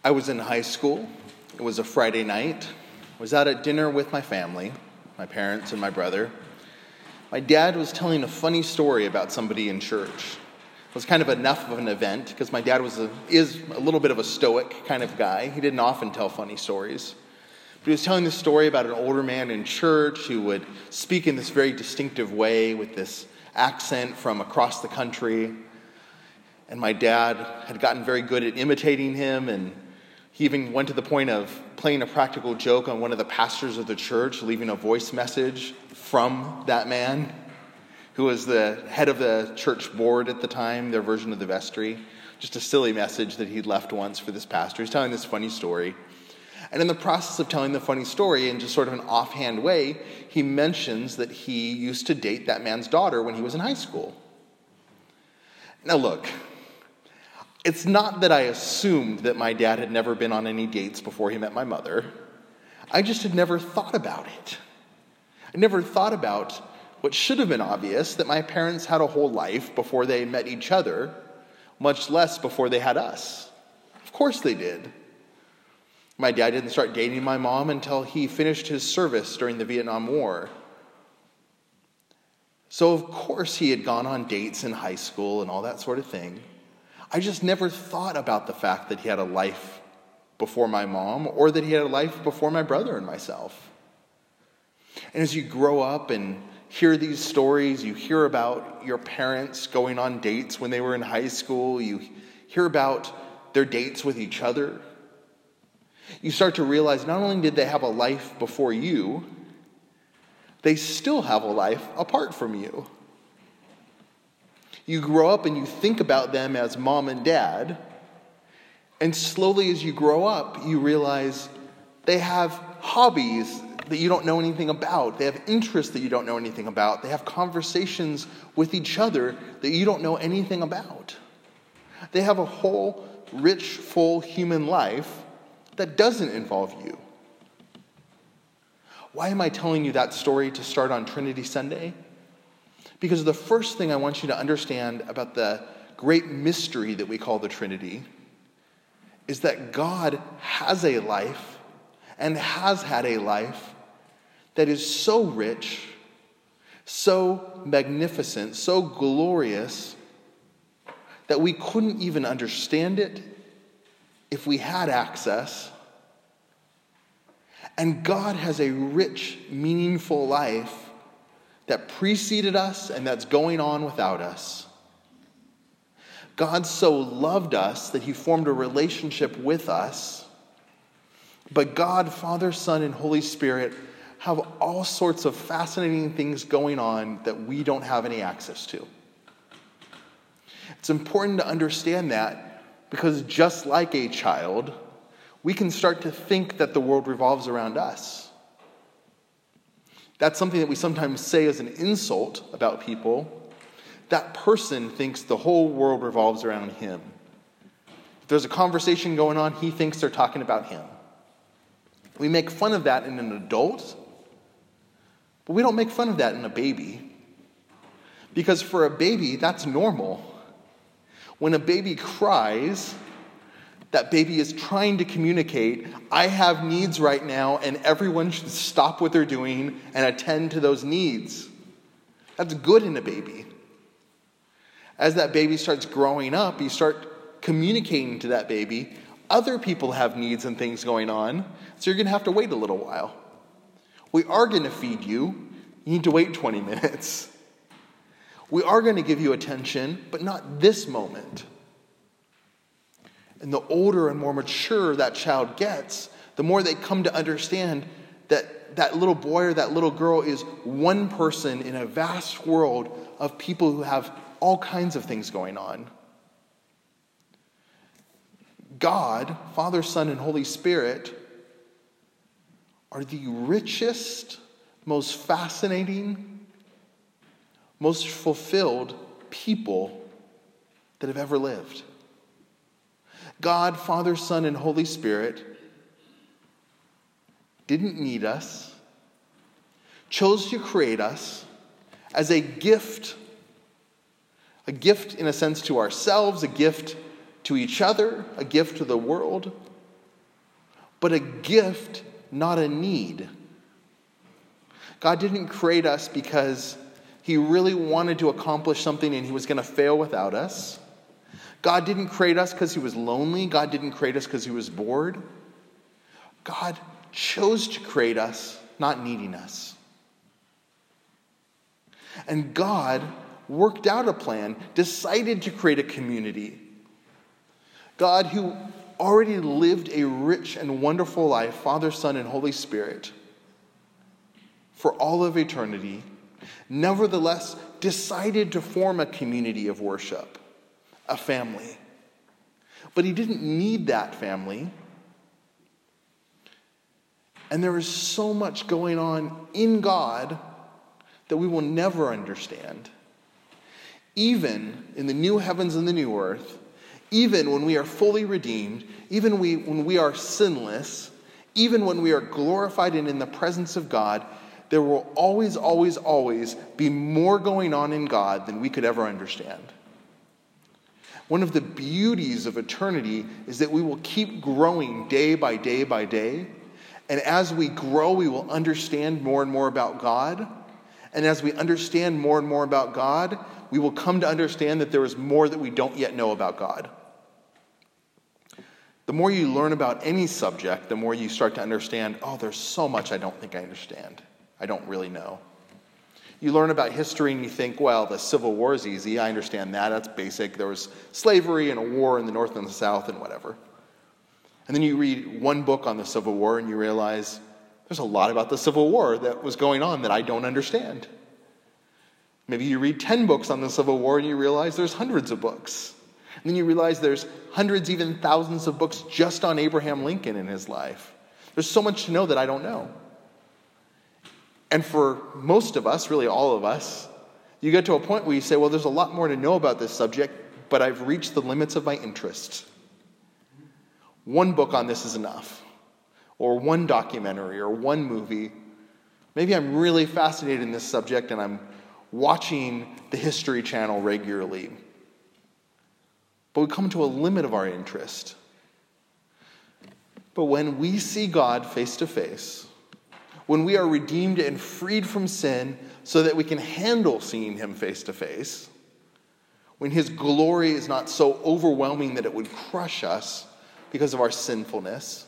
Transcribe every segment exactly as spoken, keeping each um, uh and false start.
I was in high school. It was a Friday night. I was out at dinner with my family, my parents and my brother. My dad was telling a funny story about somebody in church. It was kind of enough of an event because my dad was a, is a little bit of a stoic kind of guy. He didn't often tell funny stories. But he was telling this story about an older man in church who would speak in this very distinctive way with this accent from across the country. And my dad had gotten very good at imitating him, and he even went to the point of playing a practical joke on one of the pastors of the church, leaving a voice message from that man, who was the head of the church board at the time, their version of the vestry. Just a silly message that he'd left once for this pastor. He's telling this funny story. And in the process of telling the funny story, in just sort of an offhand way, he mentions that he used to date that man's daughter when he was in high school. Now look, it's not that I assumed that my dad had never been on any dates before he met my mother. I just had never thought about it. I never thought about what should have been obvious, that my parents had a whole life before they met each other, much less before they had us. Of course they did. My dad didn't start dating my mom until he finished his service during the Vietnam War. So of course he had gone on dates in high school and all that sort of thing. I just never thought about the fact that he had a life before my mom, or that he had a life before my brother and myself. And as you grow up and hear these stories, you hear about your parents going on dates when they were in high school, you hear about their dates with each other, you start to realize not only did they have a life before you, they still have a life apart from you. You grow up and you think about them as mom and dad, and slowly as you grow up, you realize they have hobbies that you don't know anything about. They have interests that you don't know anything about. They have conversations with each other that you don't know anything about. They have a whole, rich, full human life that doesn't involve you. Why am I telling you that story to start on Trinity Sunday? Because the first thing I want you to understand about the great mystery that we call the Trinity is that God has a life and has had a life that is so rich, so magnificent, so glorious, that we couldn't even understand it if we had access. And God has a rich, meaningful life that preceded us and that's going on without us. God so loved us that he formed a relationship with us. But God, Father, Son, and Holy Spirit have all sorts of fascinating things going on that we don't have any access to. It's important to understand that because just like a child, we can start to think that the world revolves around us. That's something that we sometimes say as an insult about people. That person thinks the whole world revolves around him. If there's a conversation going on, he thinks they're talking about him. We make fun of that in an adult, but we don't make fun of that in a baby. Because for a baby, that's normal. When a baby cries, that baby is trying to communicate, I have needs right now, and everyone should stop what they're doing and attend to those needs. That's good in a baby. As that baby starts growing up, you start communicating to that baby, other people have needs and things going on, so you're going to have to wait a little while. We are going to feed you. You need to wait twenty minutes. We are going to give you attention, but not this moment. And the older and more mature that child gets, the more they come to understand that that little boy or that little girl is one person in a vast world of people who have all kinds of things going on. God, Father, Son, and Holy Spirit are the richest, most fascinating, most fulfilled people that have ever lived. God, Father, Son, and Holy Spirit didn't need us, chose to create us as a gift, a gift in a sense to ourselves, a gift to each other, a gift to the world, but a gift, not a need. God didn't create us because he really wanted to accomplish something and he was going to fail without us. God didn't create us because he was lonely. God didn't create us because he was bored. God chose to create us, not needing us. And God worked out a plan, decided to create a community. God, who already lived a rich and wonderful life, Father, Son, and Holy Spirit, for all of eternity, nevertheless decided to form a community of worship, a family. But he didn't need that family. And there is so much going on in God that we will never understand. Even in the new heavens and the new earth, even when we are fully redeemed, even we, when we are sinless, even when we are glorified and in the presence of God, there will always, always, always be more going on in God than we could ever understand. One of the beauties of eternity is that we will keep growing day by day by day. And as we grow, we will understand more and more about God. And as we understand more and more about God, we will come to understand that there is more that we don't yet know about God. The more you learn about any subject, the more you start to understand, oh, there's so much I don't think I understand. I don't really know. You learn about history and you think, well, the Civil War is easy. I understand that. That's basic. There was slavery and a war in the North and the South and whatever. And then you read one book on the Civil War and you realize there's a lot about the Civil War that was going on that I don't understand. Maybe you read ten books on the Civil War and you realize there's hundreds of books. And then you realize there's hundreds, even thousands of books just on Abraham Lincoln in his life. There's so much to know that I don't know. And for most of us, really all of us, you get to a point where you say, well, there's a lot more to know about this subject, but I've reached the limits of my interest. One book on this is enough. Or one documentary, or one movie. Maybe I'm really fascinated in this subject and I'm watching the History Channel regularly. But we come to a limit of our interest. But when we see God face to face, when we are redeemed and freed from sin so that we can handle seeing him face to face, when his glory is not so overwhelming that it would crush us because of our sinfulness,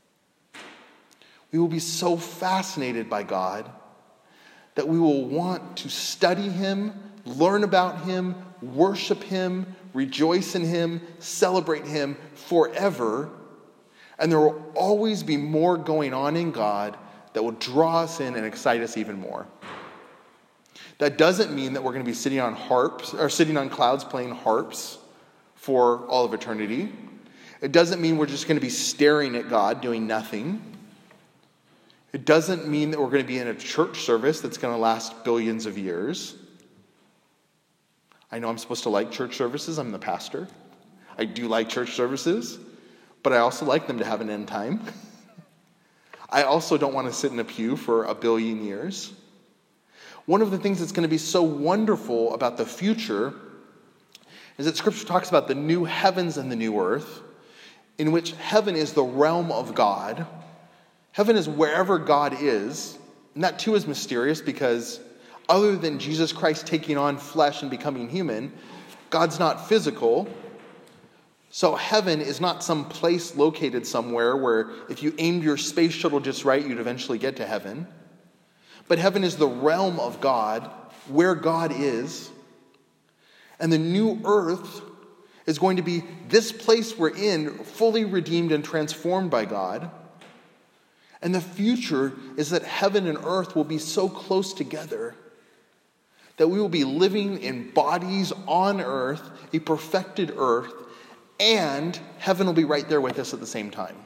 we will be so fascinated by God that we will want to study him, learn about him, worship him, rejoice in him, celebrate him forever. And there will always be more going on in God that will draw us in and excite us even more. That doesn't mean that we're going to be sitting on harps or sitting on clouds playing harps for all of eternity. It doesn't mean we're just going to be staring at God doing nothing. It doesn't mean that we're going to be in a church service that's going to last billions of years. I know I'm supposed to like church services. I'm the pastor. I do like church services, but I also like them to have an end time. I also don't want to sit in a pew for a billion years. One of the things that's going to be so wonderful about the future is that Scripture talks about the new heavens and the new earth, in which heaven is the realm of God. Heaven is wherever God is, and that too is mysterious because other than Jesus Christ taking on flesh and becoming human, God's not physical. So heaven is not some place located somewhere where if you aimed your space shuttle just right, you'd eventually get to heaven. But heaven is the realm of God, where God is. And the new earth is going to be this place we're in, fully redeemed and transformed by God. And the future is that heaven and earth will be so close together that we will be living in bodies on earth, a perfected earth, and heaven will be right there with us at the same time.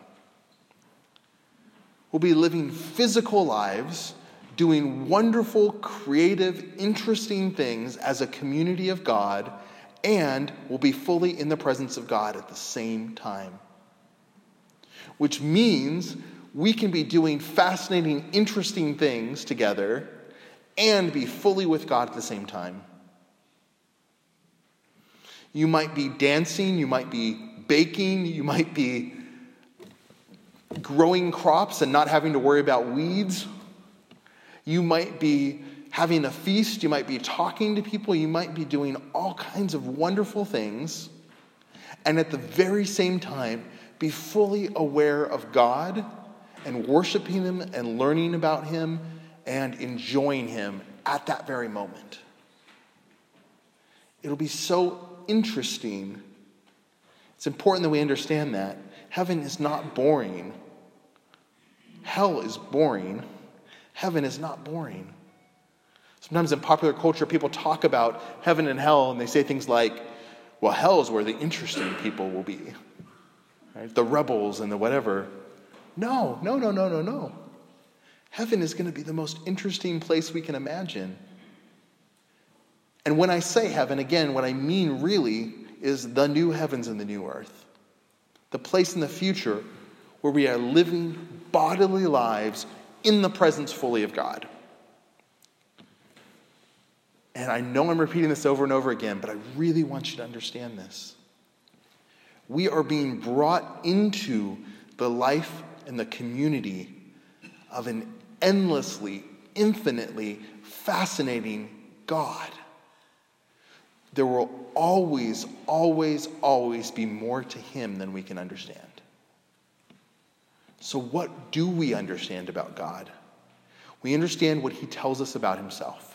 We'll be living physical lives, doing wonderful, creative, interesting things as a community of God, and we'll be fully in the presence of God at the same time. Which means we can be doing fascinating, interesting things together and be fully with God at the same time. You might be dancing, you might be baking, you might be growing crops and not having to worry about weeds. You might be having a feast. You might be talking to people. You might be doing all kinds of wonderful things. And at the very same time, be fully aware of God and worshiping Him and learning about Him and enjoying Him at that very moment. It'll be so interesting. It's important that we understand that. Heaven is not boring. Hell is boring. Heaven is not boring. Sometimes in popular culture, people talk about heaven and hell, and they say things like, well, hell is where the interesting people will be. Right? The rebels and the whatever. No, no, no, no, no, no. Heaven is going to be the most interesting place we can imagine. And when I say heaven, again, what I mean really is the new heavens and the new earth. The place in the future where we are living bodily lives in the presence fully of God. And I know I'm repeating this over and over again, but I really want you to understand this. We are being brought into the life and the community of an endlessly, infinitely fascinating God. There will always, always, always be more to Him than we can understand. So what do we understand about God? We understand what He tells us about Himself.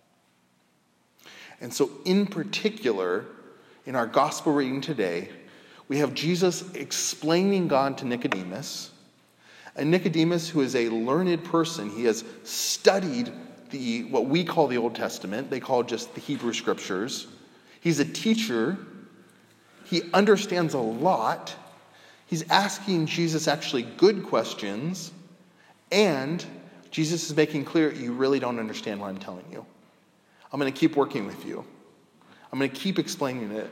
And so in particular, in our gospel reading today, we have Jesus explaining God to Nicodemus. And Nicodemus, who is a learned person, he has studied the what we call the Old Testament. They call it just the Hebrew Scriptures. He's a teacher. He understands a lot. He's asking Jesus actually good questions. And Jesus is making clear, you really don't understand what I'm telling you. I'm going to keep working with you. I'm going to keep explaining it.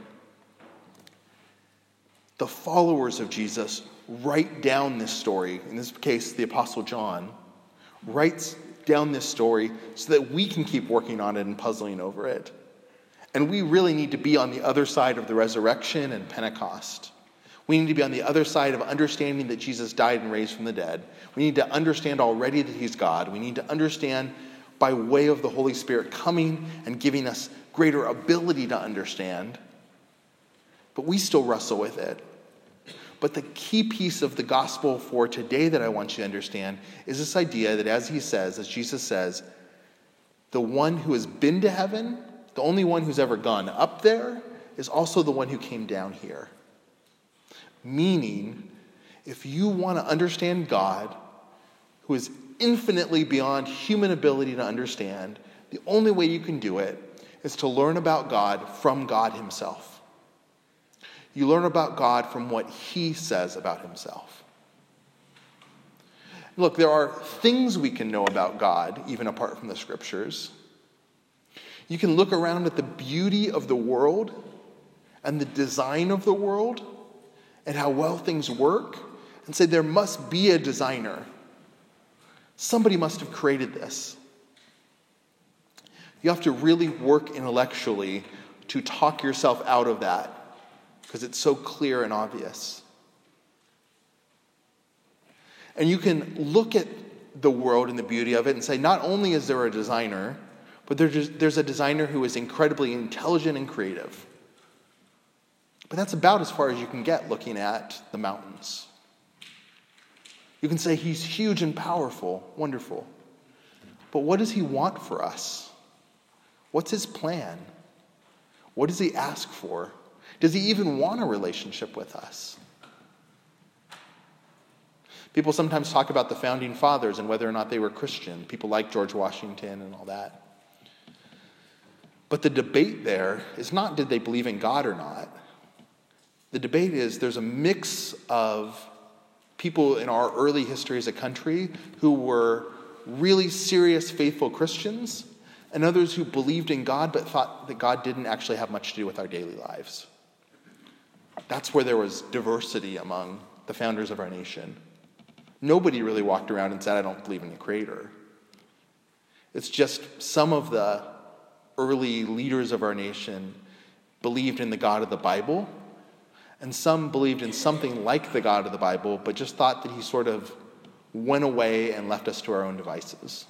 The followers of Jesus write down this story. In this case, the Apostle John writes down this story so that we can keep working on it and puzzling over it. And we really need to be on the other side of the resurrection and Pentecost. We need to be on the other side of understanding that Jesus died and raised from the dead. We need to understand already that He's God. We need to understand by way of the Holy Spirit coming and giving us greater ability to understand. But we still wrestle with it. But the key piece of the gospel for today that I want you to understand is this idea that as he says, as Jesus says, the one who has been to heaven, the only one who's ever gone up there, is also the one who came down here. Meaning, if you want to understand God, who is infinitely beyond human ability to understand, the only way you can do it is to learn about God from God Himself. You learn about God from what He says about Himself. Look, there are things we can know about God, even apart from the Scriptures. You can look around at the beauty of the world and the design of the world and how well things work and say there must be a designer. Somebody must have created this. You have to really work intellectually to talk yourself out of that because it's so clear and obvious. And you can look at the world and the beauty of it and say, not only is there a designer, but there's, there's a designer who is incredibly intelligent and creative. But that's about as far as you can get looking at the mountains. You can say He's huge and powerful, wonderful. But what does He want for us? What's His plan? What does He ask for? Does He even want a relationship with us? People sometimes talk about the founding fathers and whether or not they were Christian. People like George Washington and all that. But the debate there is not did they believe in God or not. The debate is there's a mix of people in our early history as a country who were really serious, faithful Christians, and others who believed in God but thought that God didn't actually have much to do with our daily lives. That's where there was diversity among the founders of our nation. Nobody really walked around and said, I don't believe in the Creator. It's just some of the early leaders of our nation believed in the God of the Bible, And some believed in something like the God of the Bible, but just thought that he sort of went away and left us to our own devices.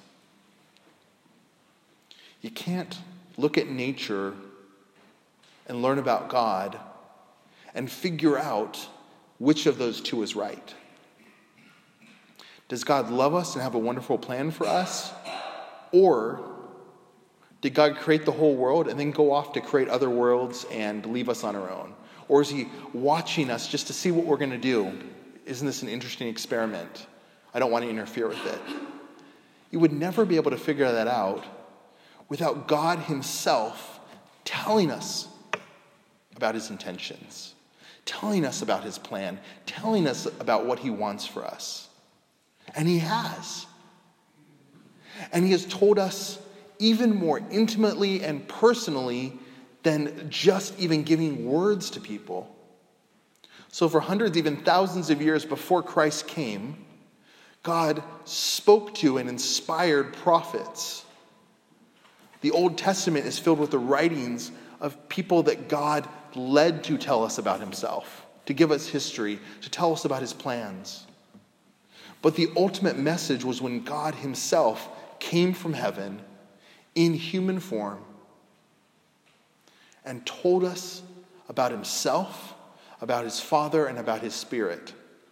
You can't look at nature and learn about God and figure out which of those two is right. Does God love us and have a wonderful plan for us? Or did God create the whole world and then go off to create other worlds and leave us on our own? Or is he watching us just to see what we're going to do? Isn't this an interesting experiment? I don't want to interfere with it. You would never be able to figure that out without God himself telling us about his intentions, telling us about his plan, telling us about what he wants for us. And he has. And he has told us even more intimately and personally than just even giving words to people. So for hundreds, even thousands of years before Christ came, God spoke to and inspired prophets. The Old Testament is filled with the writings of people that God led to tell us about himself, to give us history, to tell us about his plans. But the ultimate message was when God himself came from heaven in human form and told us about himself, about his Father, and about his Spirit.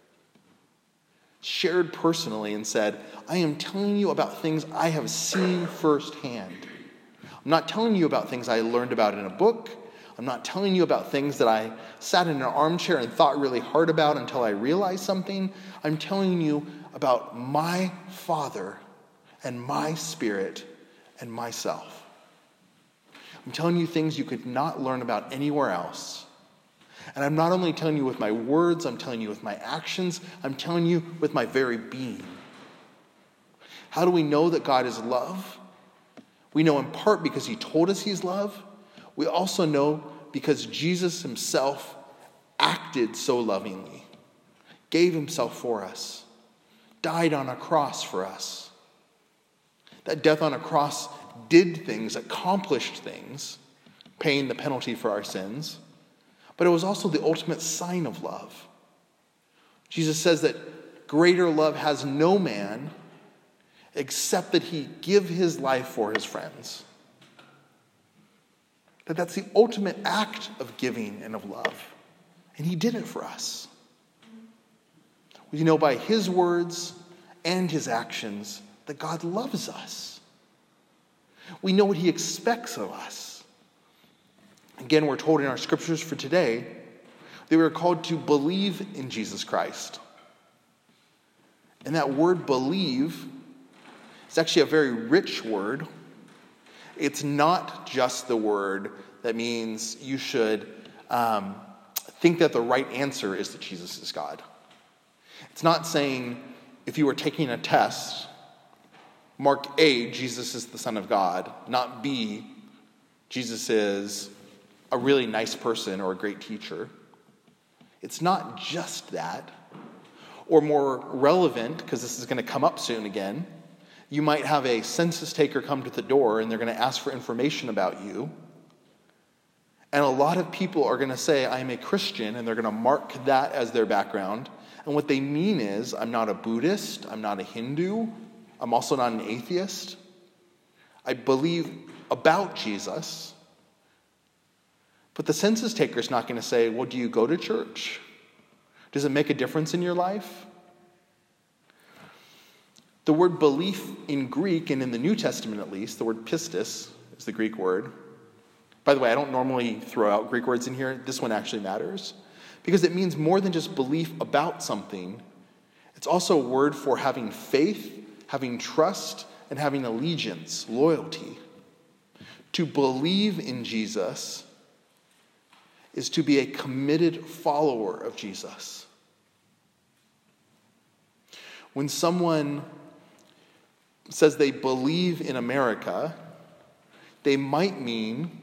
Shared personally and said, I am telling you about things I have seen firsthand. I'm not telling you about things I learned about in a book. I'm not telling you about things that I sat in an armchair and thought really hard about until I realized something. I'm telling you about my Father and my Spirit and myself. I'm telling you things you could not learn about anywhere else. And I'm not only telling you with my words, I'm telling you with my actions, I'm telling you with my very being. How do we know that God is love? We know in part because he told us he's love. We also know because Jesus himself acted so lovingly, gave himself for us, died on a cross for us. That death on a cross did things, accomplished things, paying the penalty for our sins. But it was also the ultimate sign of love. Jesus says that greater love has no man except that he give his life for his friends. That that's the ultimate act of giving and of love. And he did it for us. We know by his words and his actions that God loves us. We know what he expects of us. Again, we're told in our scriptures for today that we are called to believe in Jesus Christ. And that word believe is actually a very rich word. It's not just the word that means you should um, think that the right answer is that Jesus is God. It's not saying if you were taking a test, mark A, Jesus is the Son of God, not B, Jesus is a really nice person or a great teacher. It's not just that. Or more relevant, because this is going to come up soon again, you might have a census taker come to the door and they're going to ask for information about you. And a lot of people are going to say, I am a Christian, and they're going to mark that as their background. And what they mean is, I'm not a Buddhist, I'm not a Hindu, I'm also not an atheist. I believe about Jesus. But the census taker is not going to say, well, do you go to church? Does it make a difference in your life? The word belief in Greek, and in the New Testament at least, the word pistis is the Greek word. By the way, I don't normally throw out Greek words in here. This one actually matters. Because it means more than just belief about something. It's also a word for having faith, having trust, and having allegiance, loyalty. To believe in Jesus is to be a committed follower of Jesus. When someone says they believe in America, they might mean,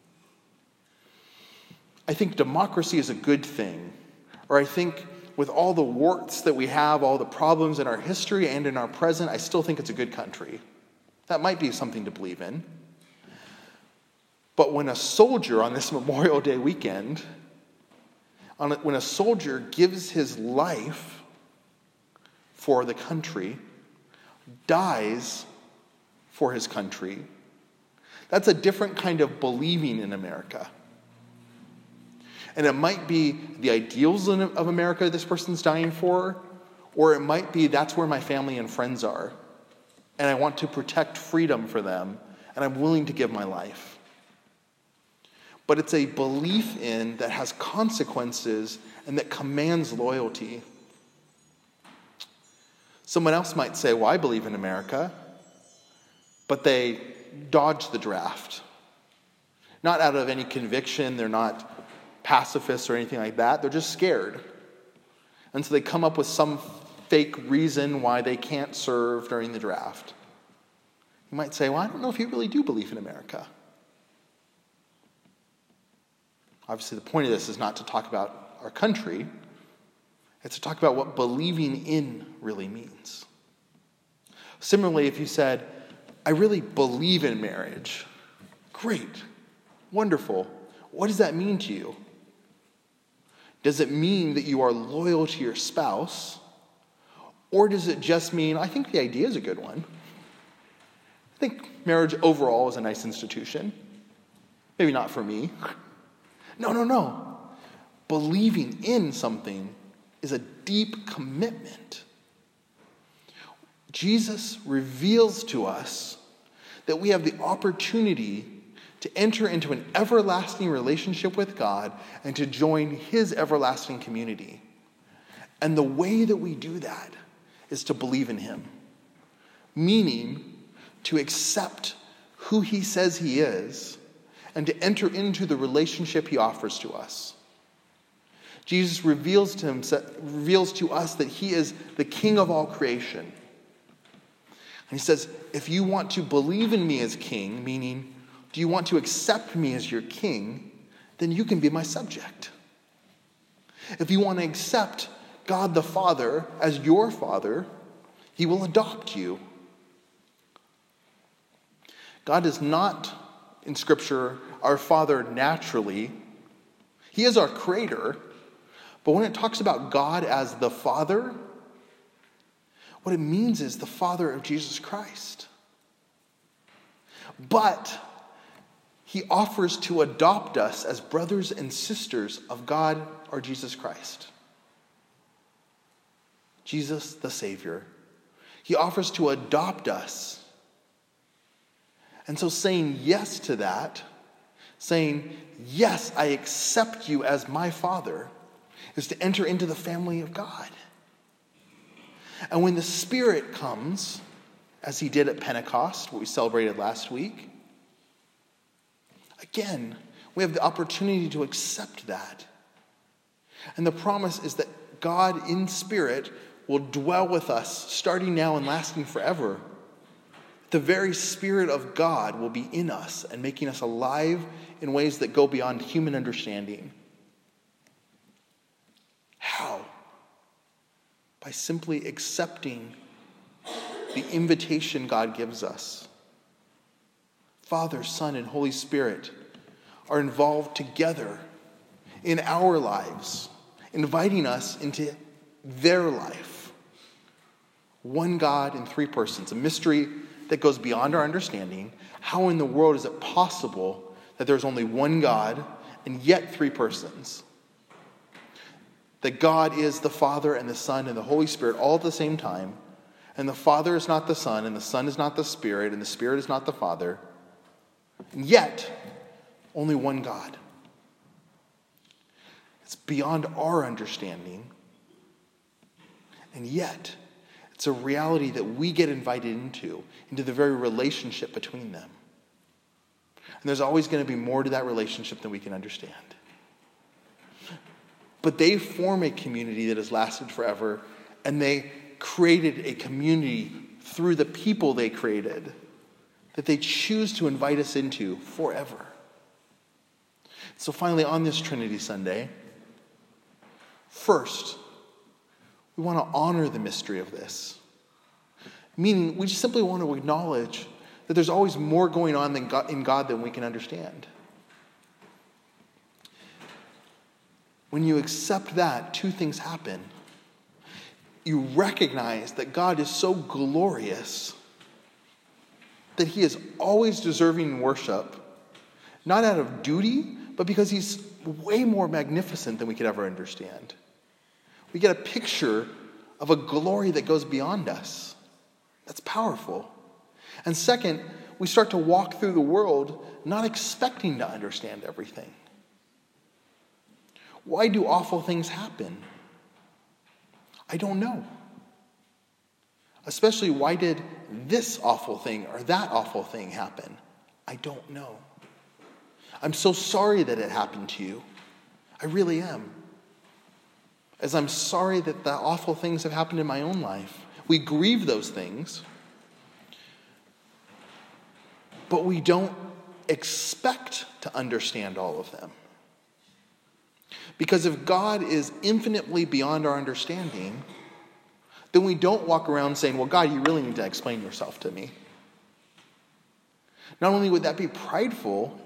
I think democracy is a good thing. Or I think with all the warts that we have, all the problems in our history and in our present, I still think it's a good country. That might be something to believe in. But when a soldier on this Memorial Day weekend On a, when a soldier gives his life for the country, dies for his country, that's a different kind of believing in America. And it might be the ideals of America this person's dying for, or it might be that's where my family and friends are, and I want to protect freedom for them, and I'm willing to give my life. But it's a belief in that has consequences and that commands loyalty. Someone else might say, well, I believe in America, but they dodge the draft. Not out of any conviction, they're not pacifists or anything like that, they're just scared. And so they come up with some fake reason why they can't serve during the draft. You might say, well, I don't know if you really do believe in America. Obviously, the point of this is not to talk about our country. It's to talk about what believing in really means. Similarly, if you said, I really believe in marriage. Great. Wonderful. What does that mean to you? Does it mean that you are loyal to your spouse? Or does it just mean, I think the idea is a good one. I think marriage overall is a nice institution. Maybe not for me. No, no, no. Believing in something is a deep commitment. Jesus reveals to us that we have the opportunity to enter into an everlasting relationship with God and to join his everlasting community. And the way that we do that is to believe in him, meaning to accept who he says he is and to enter into the relationship he offers to us. Jesus reveals to himself, reveals to us that he is the king of all creation. And he says, if you want to believe in me as king, meaning, do you want to accept me as your king, then you can be my subject. If you want to accept God the Father as your father, he will adopt you. God is not, in Scripture, our Father naturally. He is our creator. But when it talks about God as the Father, what it means is the Father of Jesus Christ. But he offers to adopt us as brothers and sisters of God, our Jesus Christ. Jesus, the Savior. He offers to adopt us. And so saying yes to that, saying, yes, I accept you as my Father, is to enter into the family of God. And when the Spirit comes, as he did at Pentecost, what we celebrated last week, again, we have the opportunity to accept that. And the promise is that God in Spirit will dwell with us, starting now and lasting forever. The very Spirit of God will be in us and making us alive in ways that go beyond human understanding. How? By simply accepting the invitation God gives us. Father, Son, and Holy Spirit are involved together in our lives, inviting us into their life. One God in three persons, a mystery that goes beyond our understanding. How in the world is it possible that there's only one God and yet three persons? That God is the Father and the Son and the Holy Spirit all at the same time, and the Father is not the Son, and the Son is not the Spirit, and the Spirit is not the Father, and yet only one God. It's beyond our understanding, and yet it's a reality that we get invited into, into the very relationship between them. And there's always going to be more to that relationship than we can understand. But they form a community that has lasted forever, and they created a community through the people they created that they choose to invite us into forever. So finally, on this Trinity Sunday, first, we want to honor the mystery of this. Meaning, we just simply want to acknowledge that there's always more going on than God, in God than we can understand. when you accept that, two things happen. You recognize that God is so glorious that he is always deserving worship, not out of duty, but because he's way more magnificent than we could ever understand. We get a picture of a glory that goes beyond us. That's powerful. And second, we start to walk through the world not expecting to understand everything. Why do awful things happen? I don't know. Especially, why did this awful thing or that awful thing happen? I don't know. I'm so sorry that it happened to you. I really am. As I'm sorry that the awful things have happened in my own life. We grieve those things, but we don't expect to understand all of them. Because if God is infinitely beyond our understanding, then we don't walk around saying, well, God, you really need to explain yourself to me. Not only would that be prideful,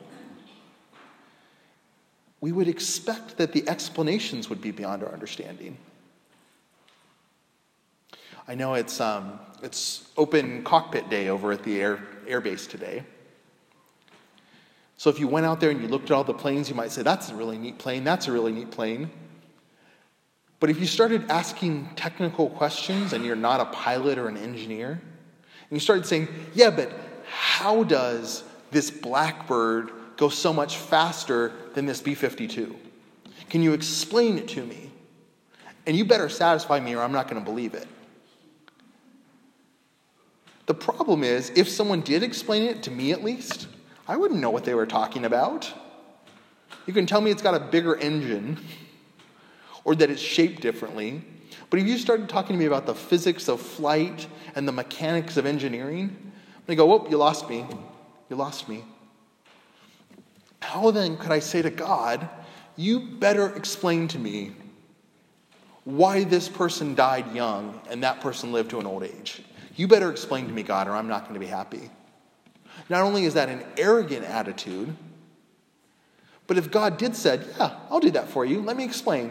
we would expect that the explanations would be beyond our understanding. I know it's um, it's open cockpit day over at the air air base today. So if you went out there and you looked at all the planes, you might say, that's a really neat plane, that's a really neat plane. But if you started asking technical questions and you're not a pilot or an engineer, and you started saying, yeah, but how does this Blackbird go so much faster than this B fifty-two? Can you explain it to me? And you better satisfy me or I'm not going to believe it. The problem is, if someone did explain it, to me at least, I wouldn't know what they were talking about. You can tell me it's got a bigger engine or that it's shaped differently. But if you started talking to me about the physics of flight and the mechanics of engineering, they go, whoop, you lost me. You lost me. How then could I say to God, you better explain to me why this person died young and that person lived to an old age? You better explain to me, God, or I'm not going to be happy. Not only is that an arrogant attitude, but if God did said, yeah, I'll do that for you, let me explain.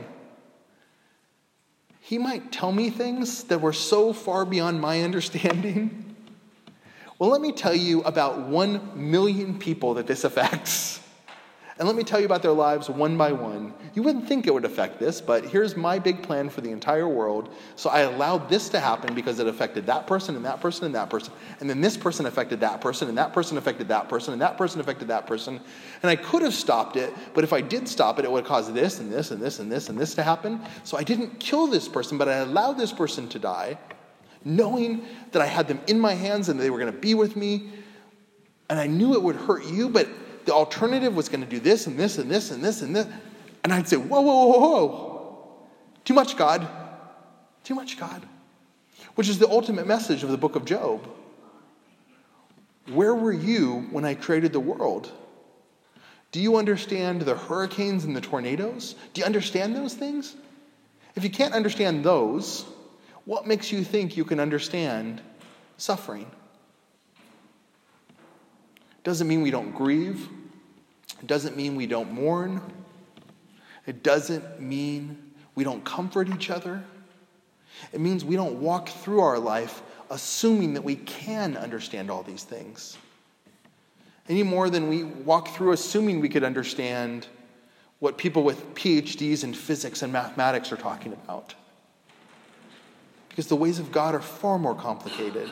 He might tell me things that were so far beyond my understanding. Well, let me tell you about one million people that this affects. And let me tell you about their lives one by one. You wouldn't think it would affect this, but here's my big plan for the entire world. So I allowed this to happen because it affected that person and that person and that person. And then this person affected that person and that person affected that person and that person affected that person. And I could have stopped it, but if I did stop it, it would cause this and this and this and this and this to happen. So I didn't kill this person, but I allowed this person to die, knowing that I had them in my hands and they were going to be with me. And I knew it would hurt you, but the alternative was going to do this and this and this and this and this. And I'd say, whoa, whoa, whoa, whoa. Too much, God. Too much, God. Which is the ultimate message of the book of Job. Where were you when I created the world? Do you understand the hurricanes and the tornadoes? Do you understand those things? If you can't understand those, what makes you think you can understand suffering? Doesn't mean we don't grieve. It doesn't mean we don't mourn. It doesn't mean we don't comfort each other. It means we don't walk through our life assuming that we can understand all these things. Any more than we walk through assuming we could understand what people with P H Ds in physics and mathematics are talking about. Because the ways of God are far more complicated.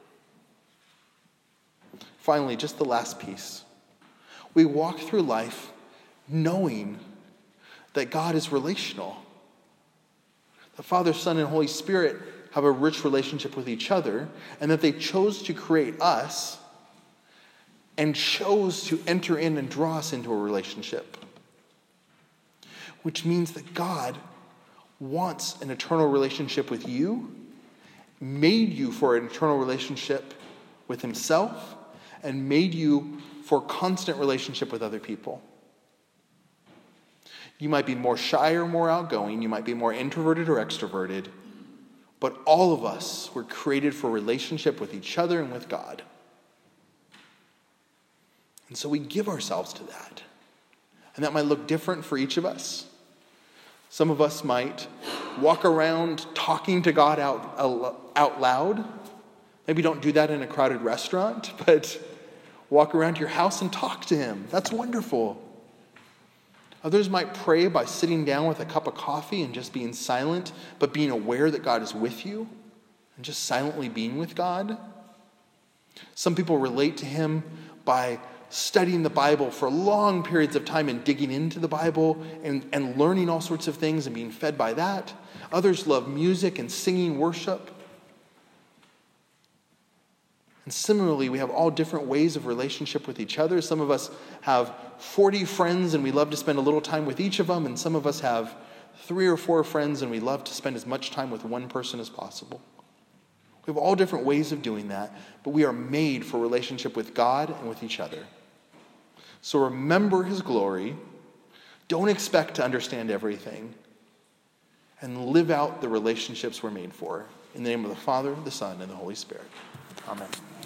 Finally, just the last piece. We walk through life knowing that God is relational. The Father, Son, and Holy Spirit have a rich relationship with each other, and that they chose to create us and chose to enter in and draw us into a relationship. Which means that God wants an eternal relationship with you, made you for an eternal relationship with himself, and made you for constant relationship with other people. You might be more shy or more outgoing. You might be more introverted or extroverted. But all of us were created for relationship with each other and with God. And so we give ourselves to that. And that might look different for each of us. Some of us might walk around talking to God out, out loud. Maybe don't do that in a crowded restaurant, but walk around your house and talk to him. That's wonderful. Others might pray by sitting down with a cup of coffee and just being silent, but being aware that God is with you and just silently being with God. Some people relate to him by studying the Bible for long periods of time and digging into the Bible and, and learning all sorts of things and being fed by that. Others love music and singing worship. And similarly, we have all different ways of relationship with each other. Some of us have forty friends and we love to spend a little time with each of them. And some of us have three or four friends and we love to spend as much time with one person as possible. We have all different ways of doing that, but we are made for relationship with God and with each other. So remember his glory. Don't expect to understand everything. And live out the relationships we're made for. In the name of the Father, the Son, and the Holy Spirit. Amen.